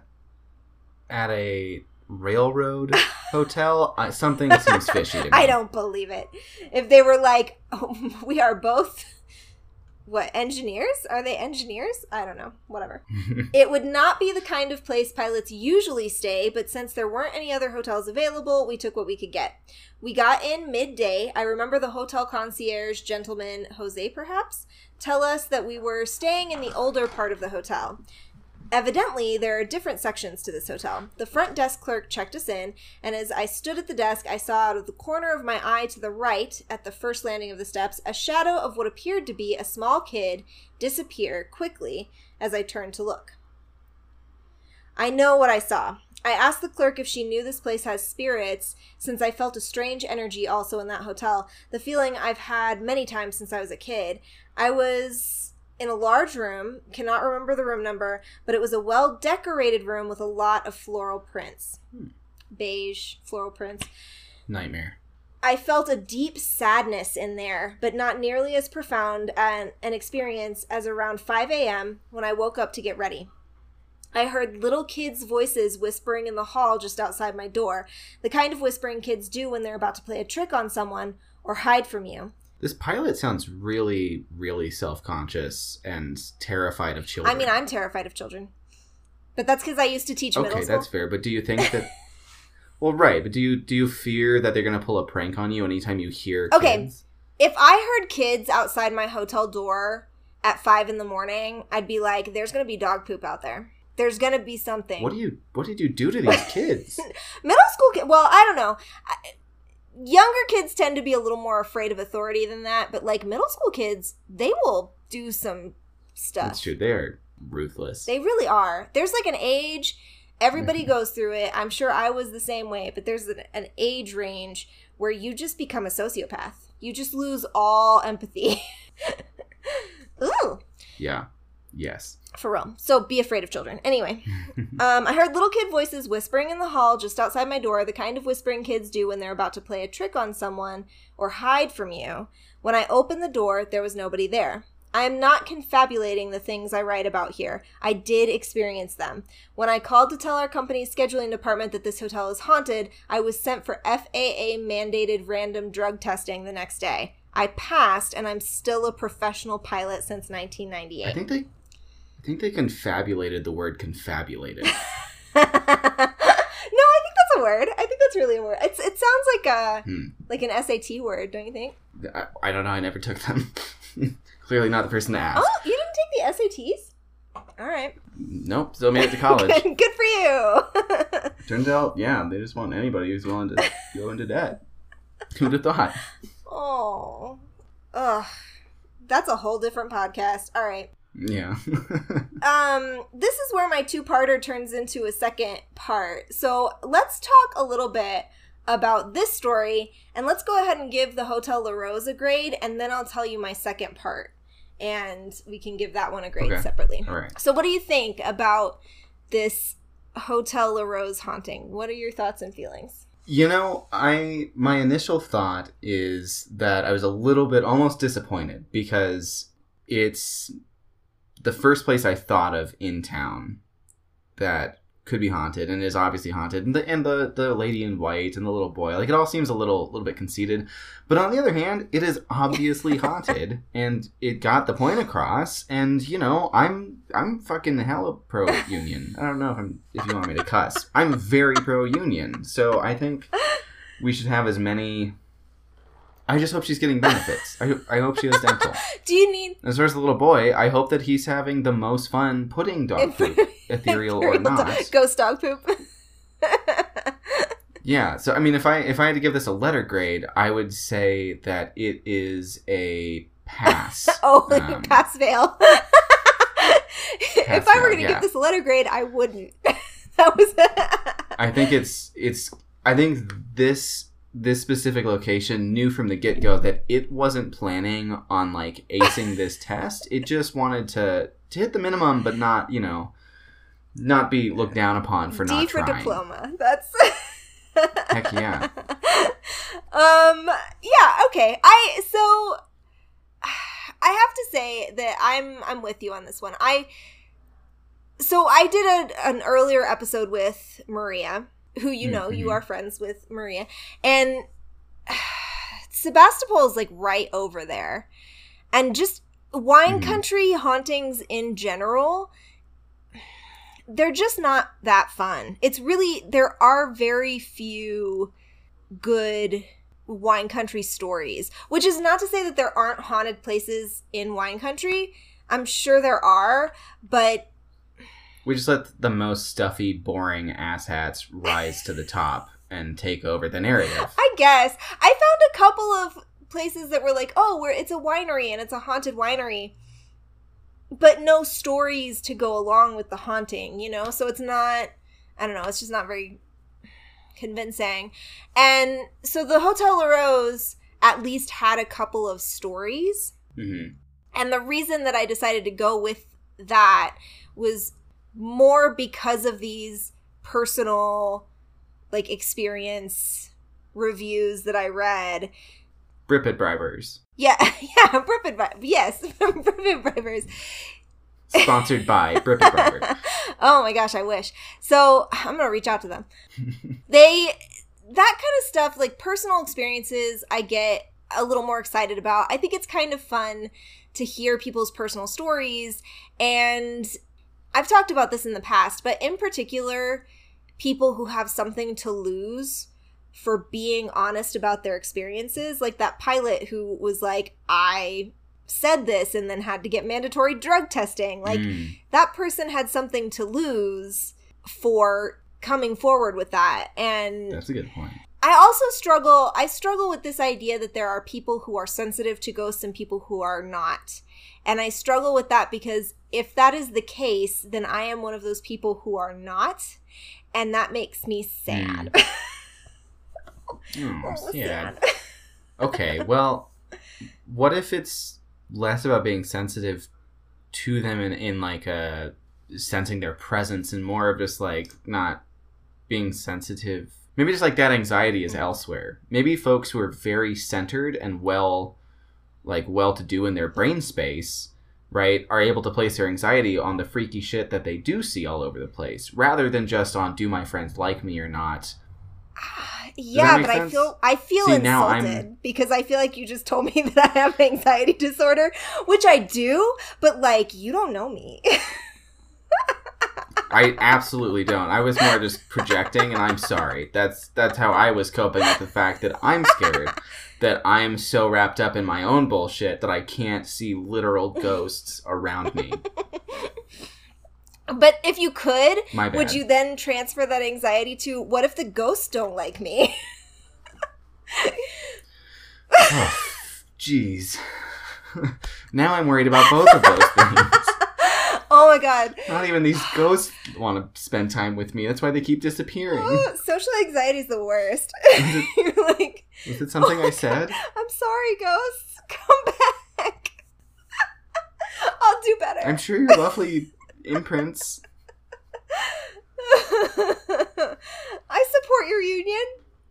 a railroad hotel? Something seems fishy to me. I don't believe it. If they were like, oh, we are both, engineers? Are they engineers? I don't know. Whatever. It would not be the kind of place pilots usually stay, but since there weren't any other hotels available, we took what we could get. We got in midday. I remember the hotel concierge, gentleman Jose perhaps, tell us that we were staying in the older part of the hotel. Evidently, there are different sections to this hotel. The front desk clerk checked us in, and as I stood at the desk, I saw out of the corner of my eye to the right, at the first landing of the steps, a shadow of what appeared to be a small kid disappear quickly as I turned to look. I know what I saw. I asked the clerk if she knew this place has spirits, since I felt a strange energy also in that hotel, the feeling I've had many times since I was a kid. I was in a large room, cannot remember the room number, but it was a well-decorated room with a lot of floral prints. Beige floral prints. Nightmare. I felt a deep sadness in there, but not nearly as profound an experience as around 5 a.m. when I woke up to get ready. I heard little kids' voices whispering in the hall just outside my door, the kind of whispering kids do when they're about to play a trick on someone or hide from you. This pilot sounds really, really self-conscious and terrified of children. I mean, I'm terrified of children. But that's because I used to teach middle school. Okay, that's fair. But do you think that... Well, right. But do you fear that they're going to pull a prank on you anytime you hear kids? Okay, if I heard kids outside my hotel door at 5 in the morning, I'd be like, there's going to be dog poop out there. There's going to be something. What did you do to these kids? Middle school kids... Well, I don't know. Younger kids tend to be a little more afraid of authority than that, but like middle school kids, they will do some stuff. That's true. They are ruthless. They really are. There's like an age, everybody goes through it. I'm sure I was the same way, but there's an age range where you just become a sociopath. You just lose all empathy. Ooh. Yeah. Yes. For real. So be afraid of children. Anyway, I heard little kid voices whispering in the hall just outside my door, the kind of whispering kids do when they're about to play a trick on someone or hide from you. When I opened the door, there was nobody there. I am not confabulating the things I write about here. I did experience them. When I called to tell our company's scheduling department that this hotel is haunted, I was sent for FAA-mandated random drug testing the next day. I passed, and I'm still a professional pilot since 1998. I think they confabulated the word confabulated. No, I think that's a word. I think that's really a word. It sounds like an SAT word, don't you think? I don't know. I never took them. Clearly not the person to ask. Oh, you didn't take the SATs? All right. Nope. Still made it to college. Good for you. Turns out, yeah, they just want anybody who's willing to go into debt. Who'd have thought? Oh. Ugh. That's a whole different podcast. All right. Yeah. This is where my two-parter turns into a second part. So let's talk a little bit about this story, and let's go ahead and give the Hotel La Rose a grade, and then I'll tell you my second part, and we can give that one a grade separately. All right. So what do you think about this Hotel La Rose haunting? What are your thoughts and feelings? You know, my initial thought is that I was a little bit almost disappointed because it's the first place I thought of in town that could be haunted and is obviously haunted, and the lady in white and the little boy, like, it all seems a little bit conceited. But on the other hand, it is obviously haunted, and it got the point across. And you know, I'm fucking hella pro union. I don't know if you want me to cuss. I'm very pro union. So I think we should have as many. I just hope she's getting benefits. I hope she has dental. Do you need... As far as the little boy, I hope that he's having the most fun putting dog poop, ethereal or not. Ghost dog poop. Yeah, so I mean, if I had to give this a letter grade, I would say that it is a pass. Pass fail. If I were going to give this a letter grade, I wouldn't. That was... I think I think this specific location knew from the get-go that it wasn't planning on, like, acing this test. It just wanted to hit the minimum, but not, you know, not be looked down upon for not trying. D for diploma. That's... Heck yeah. Yeah, okay. I have to say that I'm with you on this one. I did an earlier episode with Maria, who you know, you are friends with Maria, and Sebastopol is like right over there, and just wine country hauntings in general, they're just not that fun. It's really, there are very few good wine country stories, which is not to say that there aren't haunted places in wine country. I'm sure there are, but we just let the most stuffy, boring asshats rise to the top and take over the narrative. I guess. I found a couple of places that were like, oh, it's a winery and it's a haunted winery, but no stories to go along with the haunting, you know? So it's not, I don't know, it's just not very convincing. And so the Hotel La Rose at least had a couple of stories. Mm-hmm. And the reason that I decided to go with that was more because of these personal, like, experience reviews that I read. Bripid Bribers. Yeah, Bripid Bribers. Yes, Bripid Bribers. Sponsored by Bripid Briber. Oh my gosh, I wish. So I'm going to reach out to them. That kind of stuff, like personal experiences, I get a little more excited about. I think it's kind of fun to hear people's personal stories, and I've talked about this in the past, but in particular, people who have something to lose for being honest about their experiences. Like that pilot who was like, I said this and then had to get mandatory drug testing. Like that person had something to lose for coming forward with that. And that's a good point. I also struggle with this idea that there are people who are sensitive to ghosts and people who are not. And I struggle with that because if that is the case, then I am one of those people who are not. And that makes me sad. Sad. Okay, well, what if it's less about being sensitive to them in like sensing their presence and more of just like not being sensitive? Maybe just like that anxiety is elsewhere. Maybe folks who are very centered and well-to-do in their brain space, right, are able to place their anxiety on the freaky shit that they do see all over the place, rather than just on, do my friends like me or not? Yeah, but sense? I feel see, insulted because I feel like you just told me that I have an anxiety disorder, which I do, but like, you don't know me. I absolutely don't. I was more just projecting, and I'm sorry. That's how I was coping with the fact that I'm scared, that I'm so wrapped up in my own bullshit that I can't see literal ghosts around me. But if you could, would you then transfer that anxiety to, what if the ghosts don't like me? Oh, jeez. Now I'm worried about both of those things. Oh my god. Not even these ghosts want to spend time with me. That's why they keep disappearing. Oh, social anxiety is the worst. You're like, was it something I said? I'm sorry, ghosts. Come back. I'll do better. I'm sure your lovely imprints. I support your union.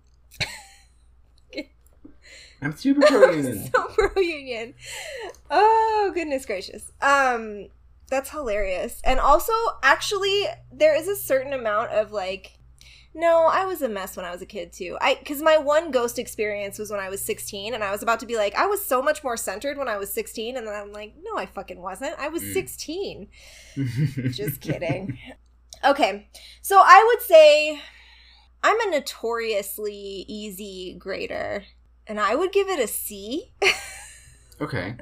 I'm super pro-union. So pro-union. Oh, goodness gracious. That's hilarious. And also, actually, there is a certain amount of like, no, I was a mess when I was a kid too. Because my one ghost experience was when I was 16, and I was about to be like, I was so much more centered when I was 16, and then I'm like, no, I fucking wasn't. I was 16. Just kidding. Okay, so I would say I'm a notoriously easy grader, and I would give it a C. Okay.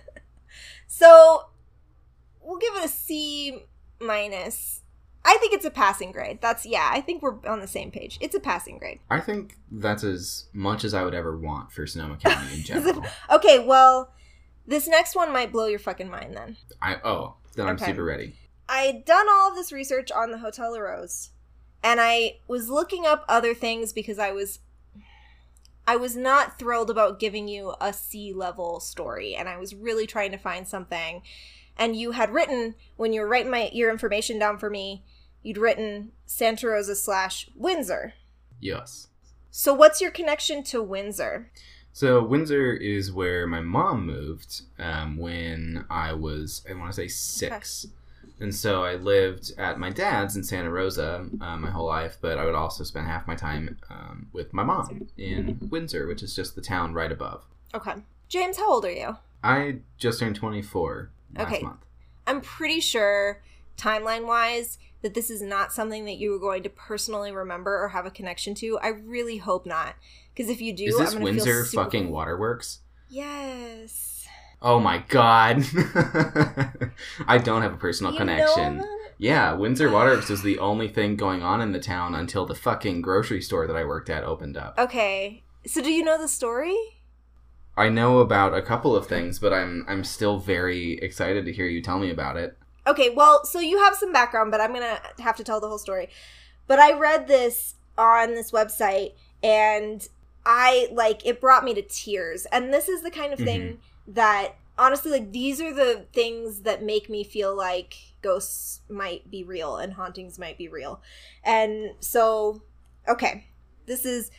So we'll give it a C minus. I think it's a passing grade. I think we're on the same page. It's a passing grade. I think that's as much as I would ever want for Sonoma County in general. Okay, well, this next one might blow your fucking mind then. Then I'm super ready. I'd done all of this research on the Hotel La Rose, and I was looking up other things because I was not thrilled about giving you a C-level story, and I was really trying to find something. And you had written, when you were writing your information down for me, you'd written Santa Rosa / Windsor. Yes. So what's your connection to Windsor? So Windsor is where my mom moved when I was, I want to say 6. Okay. And so I lived at my dad's in Santa Rosa my whole life, but I would also spend half my time with my mom in Windsor, which is just the town right above. Okay. James, how old are you? I just turned 24 last month. I'm pretty sure, timeline-wise, that this is not something that you were going to personally remember or have a connection to. I really hope not. Because if you do, is this I'm going to Windsor feel super... fucking waterworks? Yes. Oh my god. I don't have a personal connection. Yeah, Windsor Waterworks was the only thing going on in the town until the fucking grocery store that I worked at opened up. Okay. So do you know the story? I know about a couple of things, but I'm still very excited to hear you tell me about it. Okay, well, so you have some background, but I'm going to have to tell the whole story. But I read this on this website, and it brought me to tears. And this is the kind of thing that, honestly, like, these are the things that make me feel like ghosts might be real and hauntings might be real. And so, okay, this is...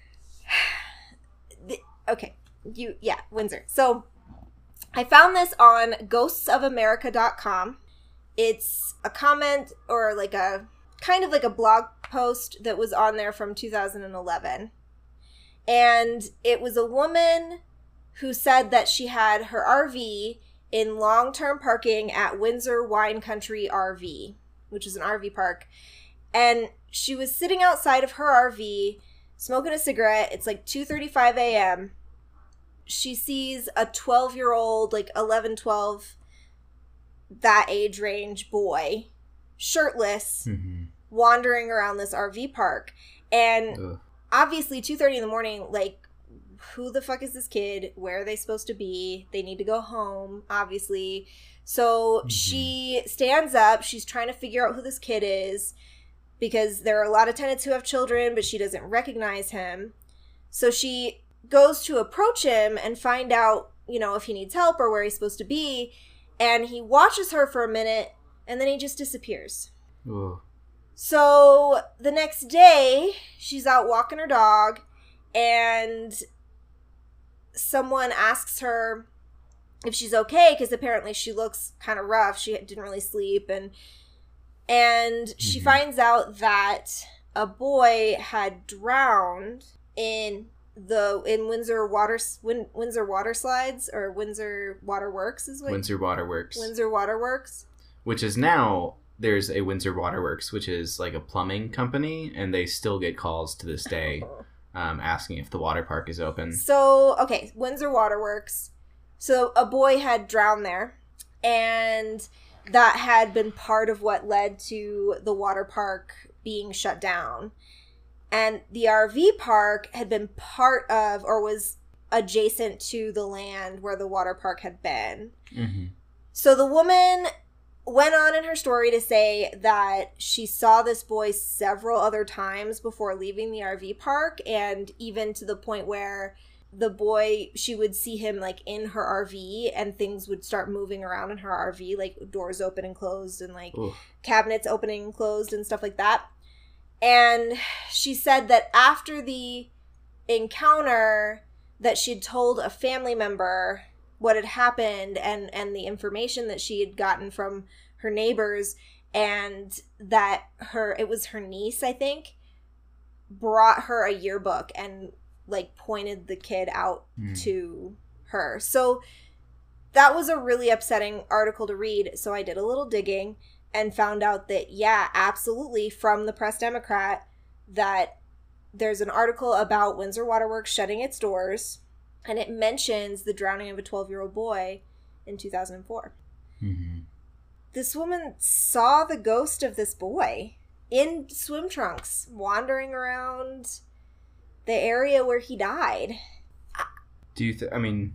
okay. Windsor. So I found this on ghostsofamerica.com. It's a comment or like a kind of like a blog post that was on there from 2011. And it was a woman who said that she had her RV in long-term parking at Windsor Wine Country RV, which is an RV park. And she was sitting outside of her RV smoking a cigarette. It's like 2:35 a.m. She sees a 12-year-old, like 11, 12, that age range boy, shirtless, wandering around this RV park. And obviously 2:30 in the morning, like, who the fuck is this kid? Where are they supposed to be? They need to go home, obviously. So she stands up. She's trying to figure out who this kid is because there are a lot of tenants who have children, but she doesn't recognize him. So she goes to approach him and find out, if he needs help or where he's supposed to be. And he watches her for a minute, and then he just disappears. Ugh. So the next day, she's out walking her dog, and someone asks her if she's okay, because apparently she looks kind of rough. She didn't really sleep, and she finds out that a boy had drowned in Windsor water slides, or Windsor Waterworks is what? Windsor Waterworks. Windsor Waterworks. Which is now, there's a Windsor Waterworks, which is like a plumbing company, and they still get calls to this day asking if the water park is open. So, okay, Windsor Waterworks. So a boy had drowned there, and that had been part of what led to the water park being shut down. And the RV park had been part of, or was adjacent to, the land where the water park had been. So the woman went on in her story to say that she saw this boy several other times before leaving the RV park, and even to the point where the boy, she would see him like in her RV, and things would start moving around in her RV, like doors open and closed, and like cabinets opening and closed and stuff like that. And she said that after the encounter, that she'd told a family member what had happened and the information that she had gotten from her neighbors, and that it was her niece, I think, brought her a yearbook and like pointed the kid out to her. So that was a really upsetting article to read. So I did a little digging and found out that, yeah, absolutely, from the Press Democrat, that there's an article about Windsor Waterworks shutting its doors, and it mentions the drowning of a 12-year-old boy in 2004. Mm-hmm. This woman saw the ghost of this boy in swim trunks wandering around the area where he died. Do you I mean,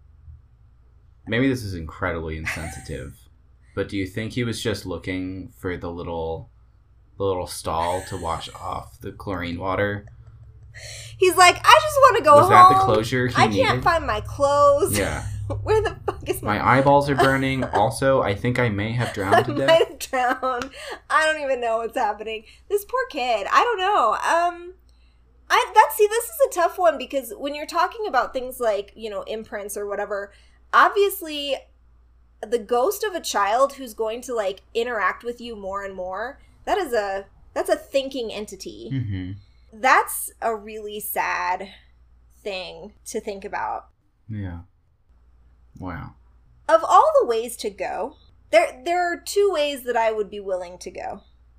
maybe this is incredibly insensitive, but do you think he was just looking for the little stall to wash off the chlorine water? He's like, I just want to go home. Was that the closure he needed? I can't find my clothes. Yeah. Where the fuck is my eyeballs are burning. Also, I think I may have drowned to death. I might have drowned. I don't even know what's happening. This poor kid. I don't know. This is a tough one, because when you're talking about things like, you know, imprints or whatever, obviously the ghost of a child who's going to like interact with you more and more, that's a thinking entity. Mm-hmm. That's a really sad thing to think about. Yeah. Wow. Of all the ways to go, there are two ways that I would be willing to go.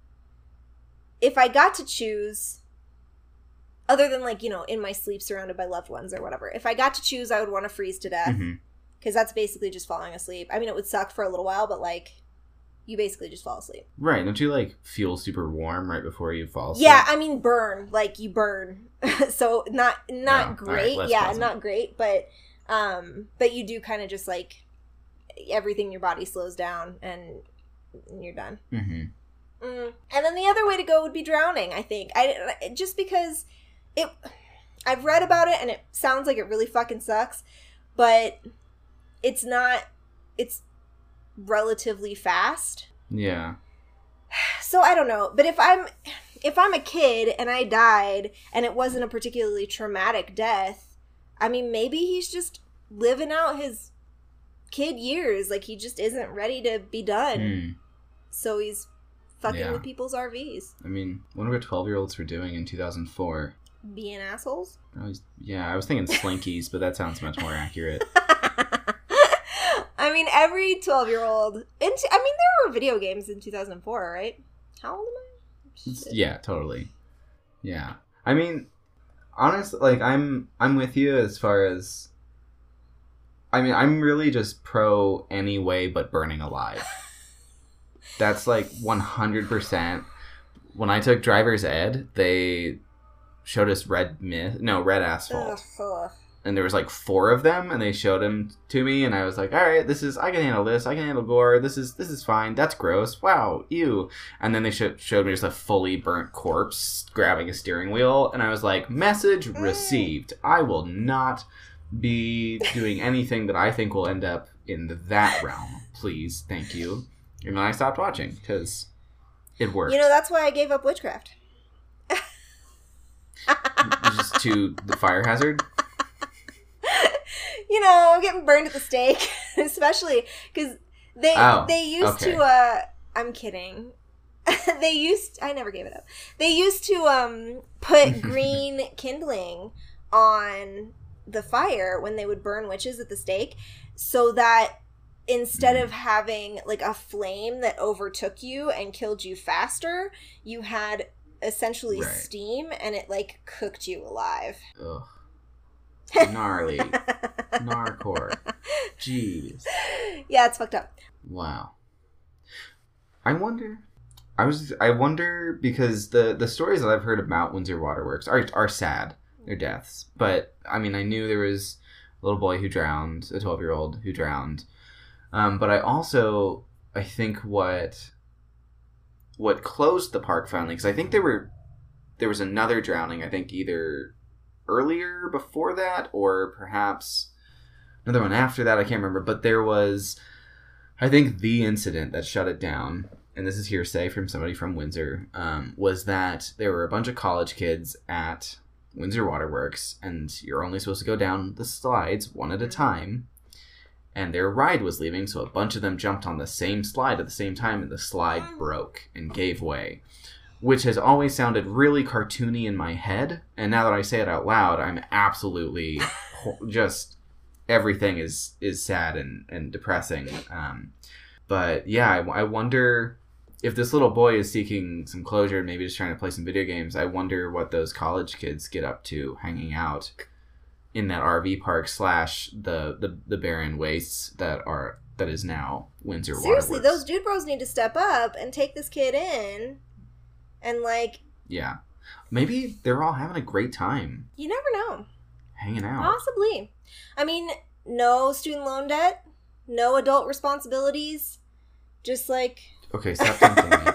If I got to choose, other than like, you know, in my sleep surrounded by loved ones or whatever, if I got to choose, I would want to freeze to death. Because that's basically just falling asleep. I mean, it would suck for a little while, but like, you basically just fall asleep. Right. Don't you like feel super warm right before you fall asleep? Yeah, I mean burn. Like you burn. So not great. Right, yeah, not great, but you do kind of just like everything in your body slows down and you're done. Mm-hmm. And then the other way to go would be drowning, I think. Just because I've read about it and it sounds like it really fucking sucks, but it's relatively fast. Yeah. So I don't know, but if I'm a kid and I died and it wasn't a particularly traumatic death, I mean, maybe he's just living out his kid years, like he just isn't ready to be done. So he's fucking with people's RVs. I mean, wonder what 12-year-olds were doing in 2004. Being assholes? I was thinking slinkies, but that sounds much more accurate. I mean, every 12-year-old... there were video games in 2004, right? How old am I? Yeah, totally. Yeah. I mean, honestly, like, I'm with you as far as... I mean, I'm really just pro any way but burning alive. That's, like, 100%. When I took driver's ed, they showed us red asphalt. Ugh. And there was like 4 of them, and they showed them to me, and I was like, all right, I can handle this. I can handle gore. This is fine. That's gross. Wow, ew. And then they showed me just a fully burnt corpse grabbing a steering wheel, and I was like, message received. I will not be doing anything that I think will end up in that realm. Please, thank you. And then I stopped watching, because it worked. You know, that's why I gave up witchcraft. Just to the fire hazard? You know, getting burned at the stake, especially because they used to. I'm kidding. I never gave it up. They used to put green kindling on the fire when they would burn witches at the stake, so that instead of having like a flame that overtook you and killed you faster, you had essentially steam and it like cooked you alive. Ugh. Gnarly. Narcore. Jeez. Yeah, it's fucked up. Wow. I wonder because the stories that I've heard about Windsor Waterworks are sad. They're deaths. But I mean, I knew there was a little boy who drowned, a 12-year-old who drowned. But I think what closed the park finally, because I think there was another drowning, I think either earlier before that or perhaps another one after that, I can't remember, but there was, I think, the incident that shut it down, and this is hearsay from somebody from Windsor, was that there were a bunch of college kids at Windsor Waterworks, and you're only supposed to go down the slides one at a time, and their ride was leaving, so a bunch of them jumped on the same slide at the same time, and the slide broke and gave way, which has always sounded really cartoony in my head, and now that I say it out loud, I'm absolutely just everything is sad and depressing. But yeah, I wonder if this little boy is seeking some closure, maybe just trying to play some video games. I wonder what those college kids get up to hanging out in that RV park / the barren wastes that is now Windsor Seriously, Waterworks. those dude bros need to step up and take this kid in, and like, yeah, maybe they're all having a great time. You never know. Hanging out. Possibly. I mean, no student loan debt, no adult responsibilities, just like... Okay, stop tempting me.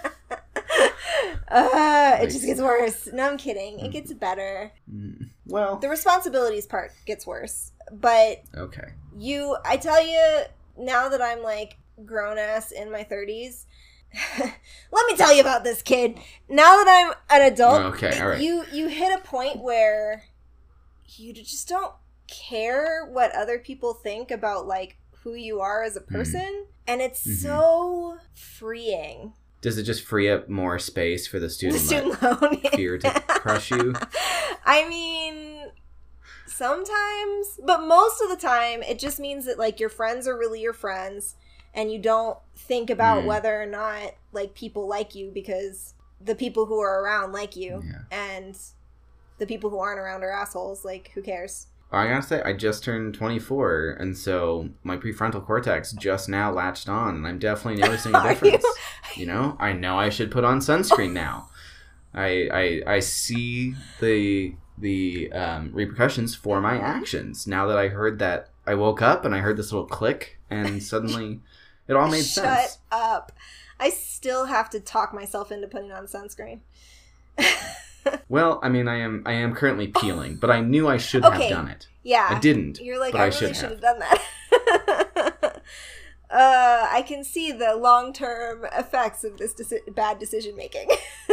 It just gets worse. No, I'm kidding. It gets better. Well... The responsibilities part gets worse. But... Okay. I tell you, now that I'm, like, grown-ass in my 30s... Let me tell you about this kid. Now that I'm an adult... Okay, all right. You hit a point where you just don't care what other people think about, like, who you are as a person. And it's so freeing. Does it just free up more space for the student loan fear to crush you? I mean, sometimes, but most of the time, it just means that, like, your friends are really your friends, and you don't think about whether or not, like, people like you, because the people who are around like you, and the people who aren't around are assholes. Like, who cares? I gotta say, I just turned 24, and so my prefrontal cortex just now latched on, and I'm definitely noticing a difference. You know, I know I should put on sunscreen now. I see the repercussions for my actions now that I heard that. I woke up and I heard this little click, and suddenly it all made sense. Shut up. I still have to talk myself into putting on sunscreen. Well, I mean, I am currently peeling, but I knew I should have done it. Yeah. I didn't. You're like, but I really should have done that. I can see the long-term effects of this bad decision-making.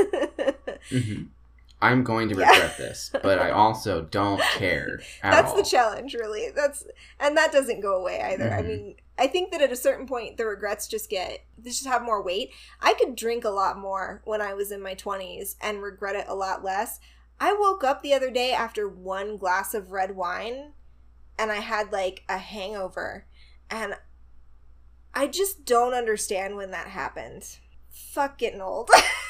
I'm going to regret this, but I also don't care at all. That's the challenge, really. And that doesn't go away either. I mean, I think that at a certain point, the regrets just have more weight. I could drink a lot more when I was in my 20s and regret it a lot less. I woke up the other day after one glass of red wine, and I had, like, a hangover. And I just don't understand when that happened. Fuck getting old.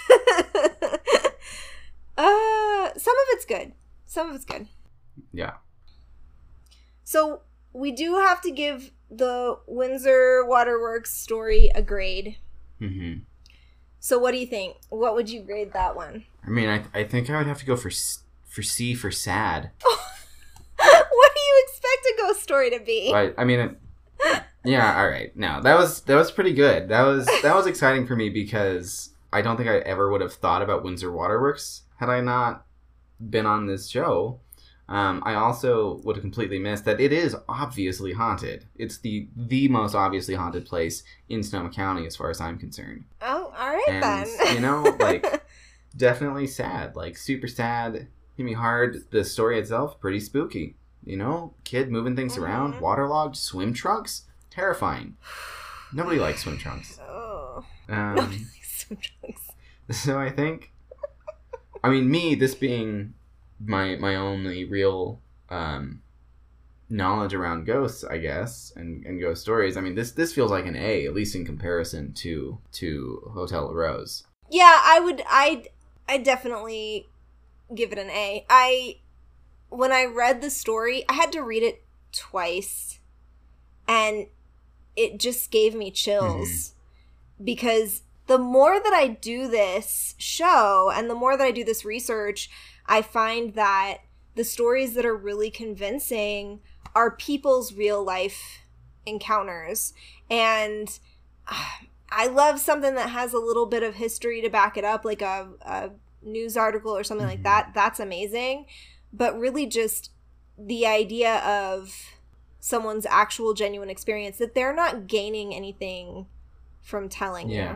Some of it's good. Some of it's good. Yeah. So we do have to give the Windsor Waterworks story a grade. So what do you think? What would you grade that one? I mean, I think I would have to go for C for sad. What do you expect a ghost story to be? I mean, yeah, all right. No, that was pretty good. That was exciting for me because I don't think I ever would have thought about Windsor Waterworks had I not been on this show. I also would have completely missed that it is obviously haunted. It's the most obviously haunted place in Sonoma County as far as I'm concerned. Oh, all right and, then. You know, like, definitely sad. Like, super sad. Hit me hard. The story itself, pretty spooky. You know, kid moving things around, waterlogged, swim trunks. Terrifying. Nobody likes swim trunks. Oh. Nobody likes swim trunks. So I think, I mean, this being my only real knowledge around ghosts, I guess, and ghost stories. I mean, this feels like an A, at least in comparison to Hotel La Rose. Yeah, I definitely give it an A. When I read the story, I had to read it twice, and it just gave me chills because the more that I do this show and the more that I do this research, I find that the stories that are really convincing are people's real life encounters. And I love something that has a little bit of history to back it up, like a news article or something like that. That's amazing. But really just the idea of someone's actual genuine experience, that they're not gaining anything from telling you,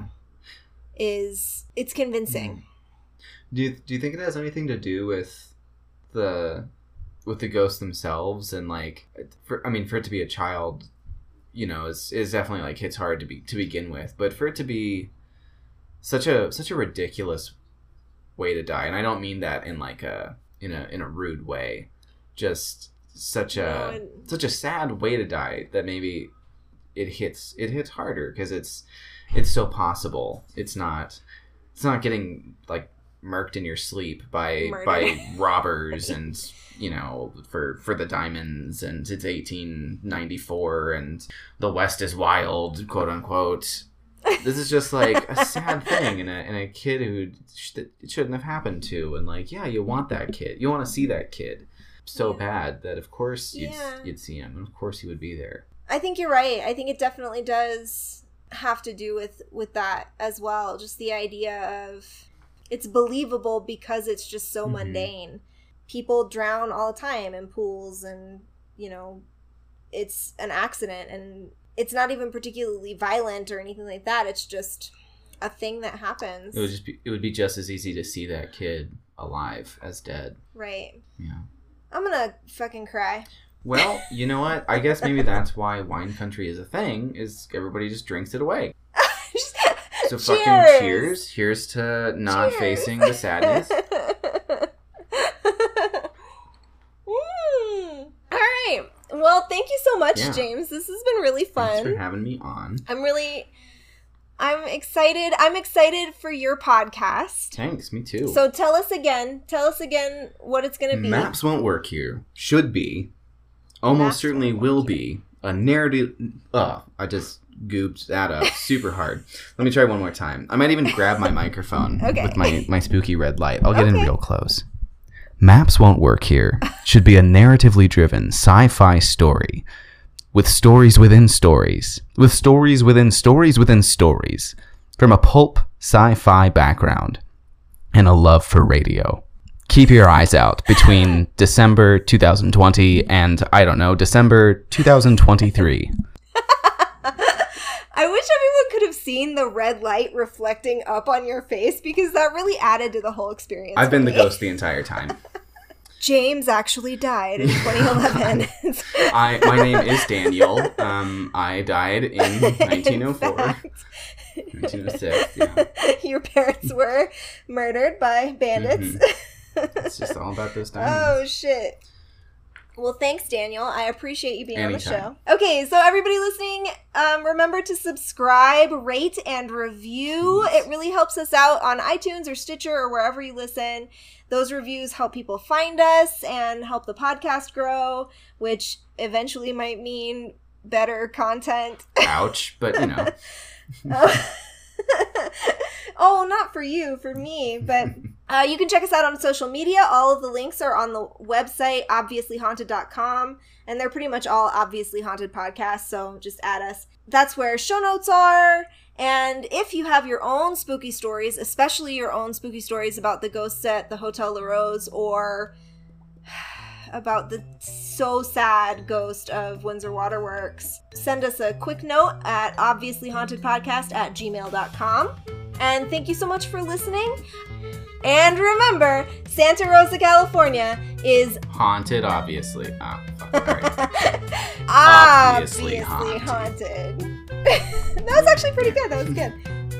it's convincing. Do you think it has anything to do with the ghosts themselves, and like, for it to be a child is definitely like hits hard to begin with. But for it to be such a ridiculous way to die, and I don't mean that in like in a rude way, just such a sad way to die that maybe it hits harder because it's so possible. It's not getting like murked in your sleep by robbers and for the diamonds, and it's 1894 and the West is wild, quote unquote. This is just like a sad thing and a kid who it shouldn't have happened to, and like you want that kid, you want to see that kid so bad that of course you'd see him, and of course he would be there. I think you're right. I think it definitely does have to do with that as well. Just the idea of it's believable because it's just so mundane. People drown all the time in pools, and it's an accident, and it's not even particularly violent or anything like that. It's just a thing that happens. It would be just as easy to see that kid alive as dead. Right. Yeah. I'm gonna fucking cry. Well, you know what? I guess maybe that's why wine country is a thing, is everybody just drinks it away. So fucking cheers. Here's to not facing the sadness. All right. Well, thank you so much, James. This has been really fun. Thanks for having me on. I'm excited. I'm excited for your podcast. Thanks, me too. So tell us again what it's going to be. Maps Won't Work Here should be, almost certainly will be, a narrative... I just gooped that up super hard. Let me try one more time. I might even grab my microphone with my spooky red light. I'll get in real close. Maps Won't Work Here should be a narratively driven sci-fi story with stories within stories, with stories within stories within stories, from a pulp sci-fi background and a love for radio. Keep your eyes out between December 2020 and, I don't know, December 2023. I wish everyone could have seen the red light reflecting up on your face, because that really added to the whole experience. I've been the ghost the entire time. James actually died in 2011. My name is Daniel. I died in 1904. 1906, yeah. Your parents were murdered by bandits. It's just all about those times. Oh, shit. Well, thanks, Daniel. I appreciate you being on the show. Okay, so everybody listening, remember to subscribe, rate, and review. It really helps us out on iTunes or Stitcher or wherever you listen. Those reviews help people find us and help the podcast grow, which eventually might mean better content. Ouch, but Oh, not for you, for me. But you can check us out on social media. All of the links are on the website, obviouslyhaunted.com. And they're pretty much all Obviously Haunted podcasts, so just add us. That's where show notes are. And if you have your own spooky stories, especially your own spooky stories about the ghosts at the Hotel La Rose, or about the so sad ghost of Windsor Waterworks, send us a quick note at obviouslyhauntedpodcast@gmail.com. And thank you so much for listening. And remember, Santa Rosa, California is haunted, obviously. Obviously haunted. That was actually pretty good. That was good.